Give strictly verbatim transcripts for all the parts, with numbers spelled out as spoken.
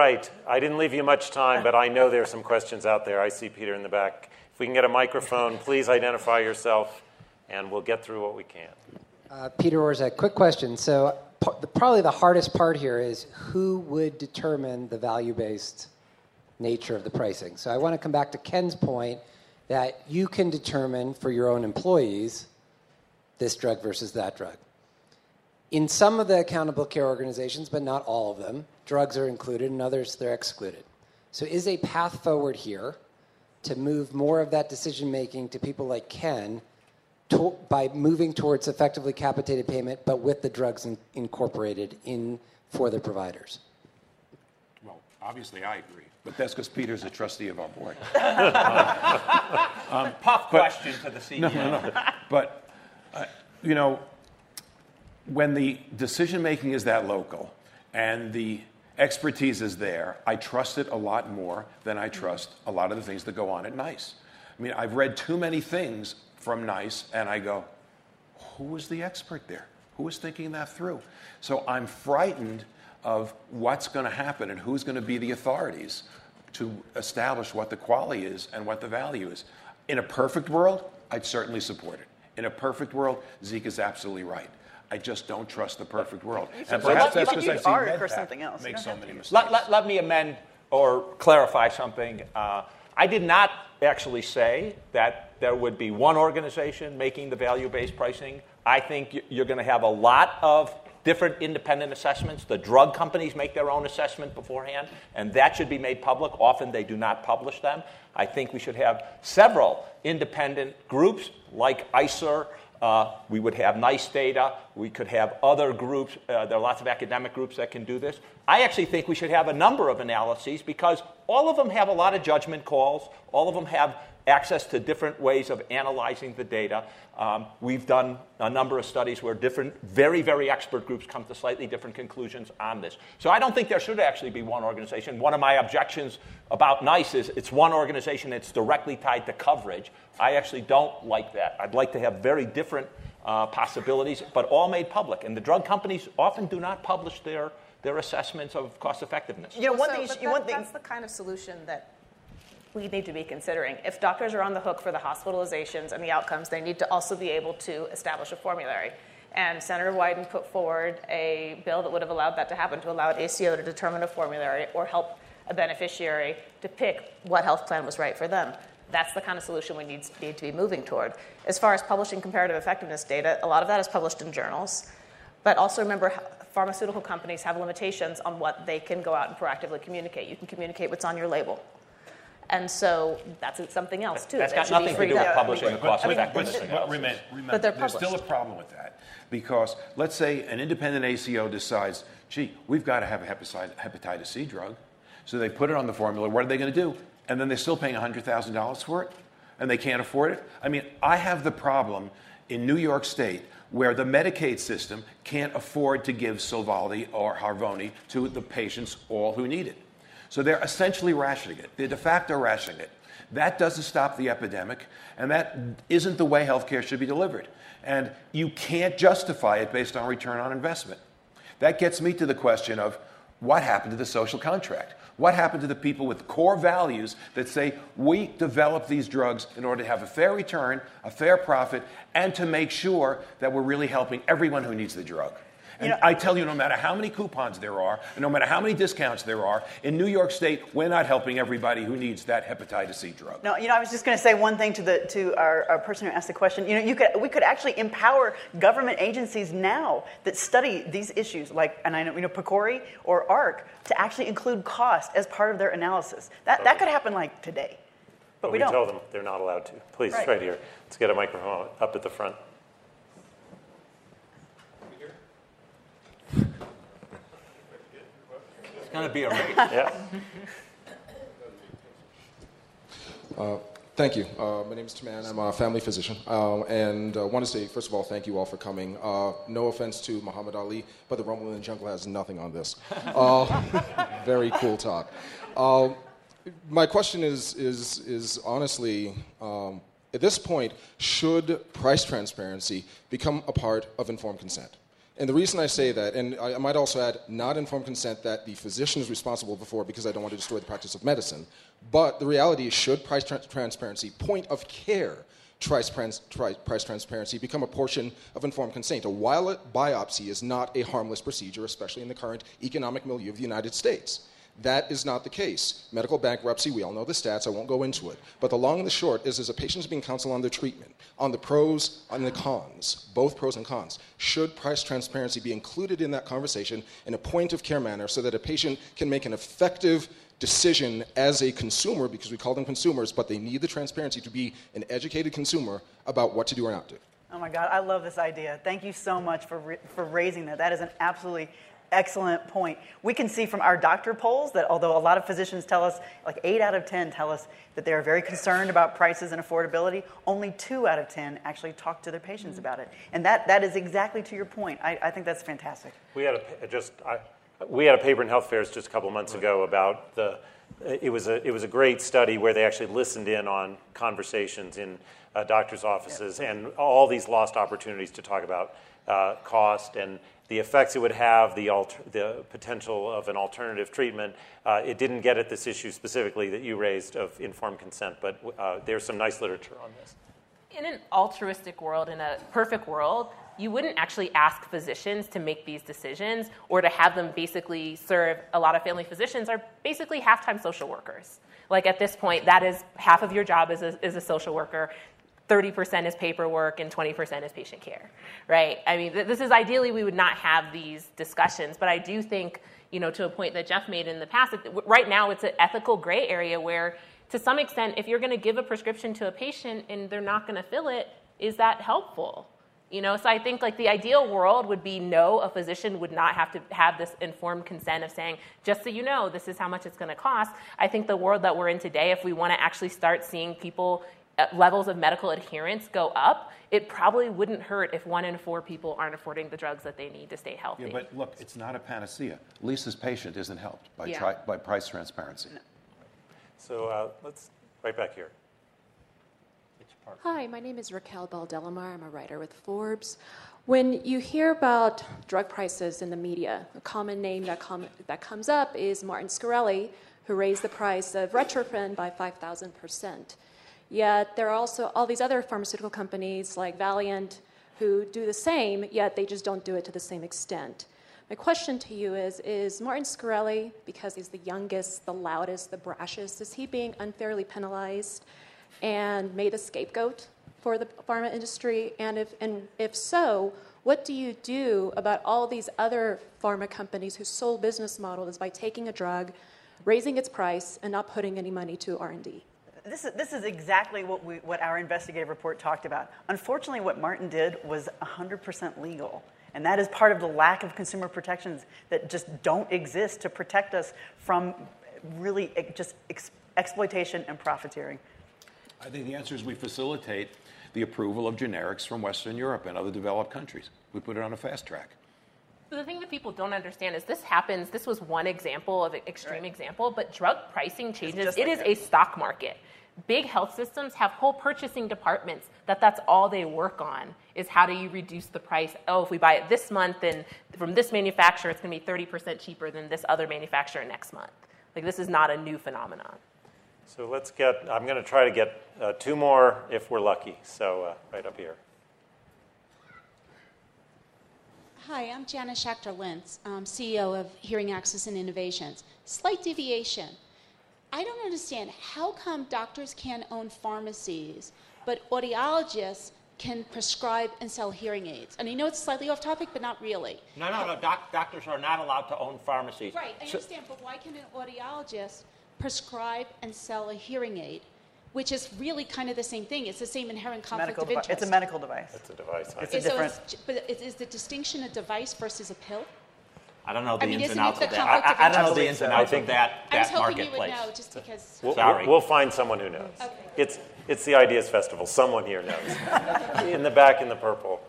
right. I didn't leave you much time, but I know there's some questions out there. I see Peter in the back. If we can get a microphone, please identify yourself, and we'll get through what we can. Uh, Peter Orszag, quick question. So p- the, probably the hardest part here is who would determine the value-based nature of the pricing. So I want to come back to Ken's point that you can determine for your own employees this drug versus that drug. In some of the accountable care organizations, but not all of them, drugs are included, and others they're excluded. So is a path forward here to move more of that decision-making to people like Ken to, by moving towards effectively capitated payment, but with the drugs in, incorporated in for the providers? Well, obviously I agree, but that's because Peter's a trustee of our board. um, Puff but, question to the C E O. No, no, no. But, uh, you know, when the decision-making is that local and the expertise is there, I trust it a lot more than I trust a lot of the things that go on at NICE. I mean, I've read too many things from NICE, and I go, who was the expert there? Who was thinking that through? So I'm frightened of what's going to happen and who's going to be the authorities to establish what the quality is and what the value is. In a perfect world, I'd certainly support it. In a perfect world, Zeke is absolutely right. I just don't trust the perfect world. And perhaps that's because I've seen ARC or something else. make so many mistakes. Let, let, let me amend or clarify something. Uh, I did not actually say that there would be one organization making the value-based pricing. I think you're going to have a lot of different independent assessments. The drug companies make their own assessment beforehand, and that should be made public. Often they do not publish them. I think we should have several independent groups like I C E R. Uh, we would have NICE data. We could have other groups. Uh, there are lots of academic groups that can do this. I actually think we should have a number of analyses because all of them have a lot of judgment calls. All of them have access to different ways of analyzing the data. Um, we've done a number of studies where different, very, very expert groups come to slightly different conclusions on this. So I don't think there should actually be one organization. One of my objections about NICE is it's one organization that's directly tied to coverage. I actually don't like that. I'd like to have very different uh, possibilities, but all made public. And the drug companies often do not publish their, their assessments of cost effectiveness. You know, one so, thing, but you, that, one thing that's the kind of solution that we need to be considering. If doctors are on the hook for the hospitalizations and the outcomes, they need to also be able to establish a formulary. And Senator Wyden put forward a bill that would have allowed that to happen, to allow an A C O to determine a formulary or help a beneficiary to pick what health plan was right for them. That's the kind of solution we need, need to be moving toward. As far as publishing comparative effectiveness data, a lot of that is published in journals. But also remember, pharmaceutical companies have limitations on what they can go out and proactively communicate. You can communicate what's on your label. And so that's something else, too. That's that got nothing to do with publishing the cost but, effectiveness. but, but remember, remember but they're there's published. still a problem with that. Because let's say an independent A C O decides, gee, we've got to have a hepatitis, hepatitis C drug. So they put it on the formula. What are they going to do? And then they're still paying one hundred thousand dollars for it? And they can't afford it? I mean, I have the problem in New York State where the Medicaid system can't afford to give Sovaldi or Harvoni to the patients, all who need it. So they're essentially rationing it. They're de facto rationing it. That doesn't stop the epidemic, and that isn't the way healthcare should be delivered. And you can't justify it based on return on investment. That gets me to the question of what happened to the social contract? What happened to the people with core values that say we develop these drugs in order to have a fair return, a fair profit, and to make sure that we're really helping everyone who needs the drug? And you know, I tell you, no matter how many coupons there are, and no matter how many discounts there are, in New York State, we're not helping everybody who needs that hepatitis C drug. No, you know, I was just going to say one thing to the to our, our person who asked the question. You know, you could we could actually empower government agencies now that study these issues, like, and I know, you know, PCORI or ARC, to actually include cost as part of their analysis. That okay. that could happen like today, but, but we, we don't. tell them they're not allowed to. Please, right. right here. Let's get a microphone up at the front. It's going to be a race. Yeah. Uh, thank you. Uh, my name is Taman. I'm a family physician. Uh, and I uh, want to say, first of all, thank you all for coming. Uh, no offense to Muhammad Ali, but the Rumble in the Jungle has nothing on this. Uh, very cool talk. Uh, my question is, is, is honestly, um, at this point, should price transparency become a part of informed consent? And the reason I say that, and I, I might also add, not informed consent that the physician is responsible for, because I don't want to destroy the practice of medicine. But the reality is, should price tra- transparency, point of care price, trans- tri- price transparency, become a portion of informed consent? A wallet biopsy is not a harmless procedure, especially in the current economic milieu of the United States. That is not the case. Medical bankruptcy, we all know the stats, I won't go into it. But the long and the short is, as a patient's being counseled on their treatment, on the pros and the cons, both pros and cons, should price transparency be included in that conversation in a point of care manner so that a patient can make an effective decision as a consumer, because we call them consumers, but they need the transparency to be an educated consumer about what to do or not do. Oh my God, I love this idea. Thank you so much for, re- for raising that. That is an absolutely excellent point. We can see from our doctor polls that although a lot of physicians tell us, like eight out of ten tell us that they are very concerned about prices and affordability, only two out of ten actually talk to their patients mm-hmm. about it. And that, that is exactly to your point. I, I think that's fantastic. We had a, just, I, we had a paper in Health Fairs just a couple of months ago about the, it was a, it was a great study where they actually listened in on conversations in uh, doctors' offices yep. and all these lost opportunities to talk about uh, cost and the effects it would have, the, alter, the potential of an alternative treatment. Uh, it didn't get at this issue specifically that you raised of informed consent, but uh, there's some nice literature on this. In an altruistic world, in a perfect world, you wouldn't actually ask physicians to make these decisions or to have them basically serve. A lot of family physicians are basically half-time social workers. Like at this point, that is half of your job as a, as a social worker. thirty percent is paperwork and twenty percent is patient care, right? I mean, this is ideally we would not have these discussions, but I do think, you know, to a point that Jeff made in the past, right now it's an ethical gray area where, to some extent, if you're going to give a prescription to a patient and they're not going to fill it, is that helpful? You know, so I think like the ideal world would be no, a physician would not have to have this informed consent of saying, just so you know, this is how much it's going to cost. I think the world that we're in today, if we want to actually start seeing people levels of medical adherence go up, it probably wouldn't hurt if one in four people aren't affording the drugs that they need to stay healthy. Yeah, but look, it's not a panacea. Lisa's patient isn't helped by, Yeah. tri- by price transparency. So uh, let's, right back here. Hi, my name is Raquel Beldelamar. I'm a writer with Forbes. When you hear about drug prices in the media, a common name that, com- that comes up is Martin Shkreli, who raised the price of Retrophin by five thousand percent. Yet there are also all these other pharmaceutical companies like Valiant who do the same, yet they just don't do it to the same extent. My question to you is, is Martin Shkreli, because he's the youngest, the loudest, the brashest, is he being unfairly penalized and made a scapegoat for the pharma industry? And if, and if so, what do you do about all these other pharma companies whose sole business model is by taking a drug, raising its price, and not putting any money to R and D? This is, this is exactly what, we, what our investigative report talked about. Unfortunately, what Martin did was one hundred percent legal. And that is part of the lack of consumer protections that just don't exist to protect us from really just ex- exploitation and profiteering. I think the answer is we facilitate the approval of generics from Western Europe and other developed countries. We put it on a fast track. The thing that people don't understand is this happens, this was one example of an extreme right. example, but drug pricing changes. It like is that. a stock market. Big health systems have whole purchasing departments that that's all they work on is how do you reduce the price. Oh, if we buy it this month and from this manufacturer, it's going to be thirty percent cheaper than this other manufacturer next month. Like this is not a new phenomenon. So let's get, I'm going to try to get uh, two more if we're lucky. So uh, right up here. Hi, I'm Jana Schachter-Lintz, um, C E O of Hearing Access and Innovations. Slight deviation. I don't understand, how come doctors can't own pharmacies, but audiologists can prescribe and sell hearing aids? And I know it's slightly off topic, but not really. No, no, no. Doc- doctors are not allowed to own pharmacies. Right, I So- understand, but why can an audiologist prescribe and sell a hearing aid, which is really kind of the same thing? It's the same inherent conflict Medical of devi- interest. it's a medical device. It's a device. It's a So different. it's- but is, is the distinction a device versus a pill? I don't know the I mean, ins isn't and it outs the of that. conflict of I, I don't know interest? the ins and I outs think- of that, I was that hoping you would marketplace. know, just because. We'll, Sorry. we'll, we'll find someone who knows. Okay. It's, it's the Ideas Festival. Someone here knows. In the back in the purple.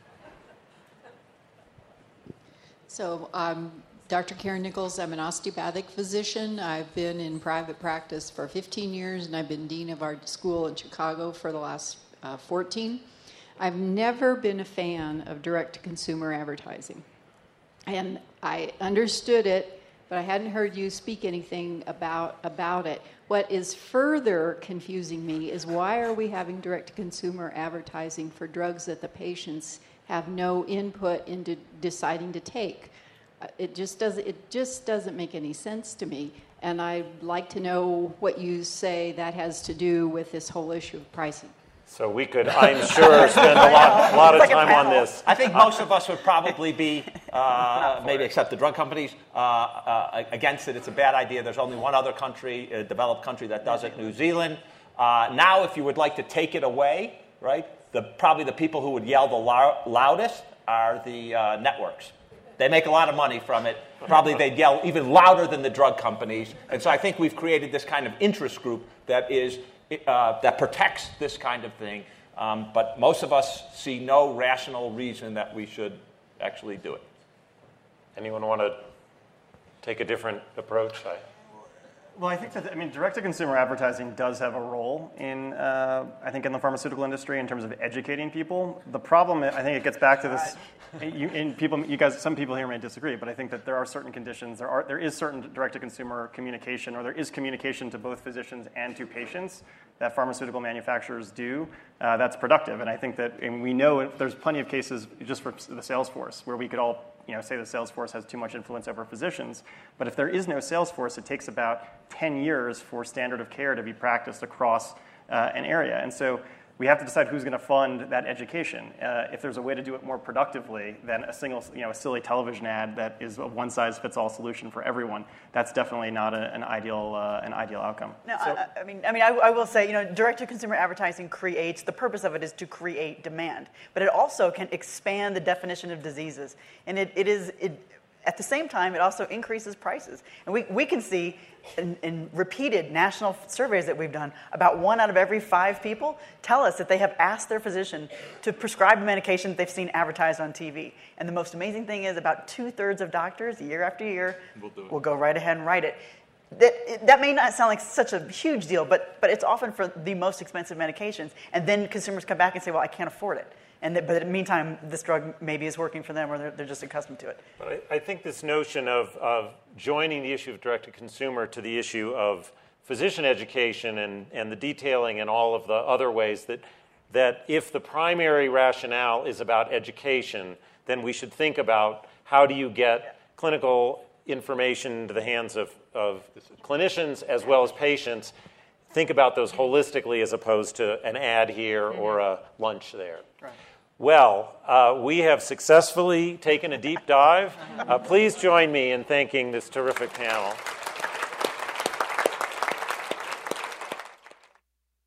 So I'm Doctor Karen Nichols. I'm an osteopathic physician. I've been in private practice for fifteen years, and I've been dean of our school in Chicago for the last uh, fourteen. I've never been a fan of direct-to-consumer advertising. And I understood it, but I hadn't heard you speak anything about, about it. What is further confusing me is why are we having direct-to-consumer advertising for drugs that the patients have no input into deciding to take? Uh, It just doesn't, it just doesn't make any sense to me. And I'd like to know what you say that has to do with this whole issue of pricing. So we could, I'm sure, spend a lot, a lot of time on this. I think most of us would probably be, uh, maybe except the drug companies, uh, uh, against it. It's a bad idea. There's only one other country, a developed country, that does it, New Zealand. Uh, now, if you would like to take it away, right, the, probably the people who would yell the lou- loudest are the uh, networks. They make a lot of money from it. Probably they'd yell even louder than the drug companies. And so I think we've created this kind of interest group that is uh, that protects this kind of thing. Um, but most of us see no rational reason that we should actually do it. Anyone want to take a different approach? I, Well, I think that, I mean, direct-to-consumer advertising does have a role in, uh, I think, in the pharmaceutical industry in terms of educating people. The problem, I think it gets back to this, you, in people, you guys, some people here may disagree, but I think that there are certain conditions, there are, there is certain direct-to-consumer communication, or there is communication to both physicians and to patients that pharmaceutical manufacturers do uh, that's productive. And I think that, and we know there's plenty of cases just for the sales force where we could all, you know, say the sales force has too much influence over physicians. But if there is no sales force, it takes about ten years for standard of care to be practiced across uh, an area. And so we have to decide who's going to fund that education. Uh, if there's a way to do it more productively than a single, you know, a silly television ad that is a one-size-fits-all solution for everyone, that's definitely not a, an ideal uh, an ideal outcome. No, So- I, I mean, I mean, I, I will say, you know, direct-to-consumer advertising creates, the purpose of it is to create demand, but it also can expand the definition of diseases, and it, it is, it, at the same time, it also increases prices. And we, we can see in, in repeated national surveys that we've done, about one out of every five people tell us that they have asked their physician to prescribe a medication that they've seen advertised on T V. And the most amazing thing is about two-thirds of doctors, year after year, We'll do it. will go right ahead and write it. That, it, that may not sound like such a huge deal, but, but it's often for the most expensive medications. And then consumers come back and say, well, I can't afford it. And that, but in the meantime, this drug maybe is working for them, or they're, they're just accustomed to it. But I, I think this notion of, of joining the issue of direct-to-consumer to the issue of physician education and, and the detailing and all of the other ways that, that if the primary rationale is about education, then we should think about how do you get clinical information into the hands of, of clinicians as well as patients. Think about those holistically as opposed to an ad here or a lunch there. Right. Well, uh, we have successfully taken a deep dive. Uh, please join me in thanking this terrific panel.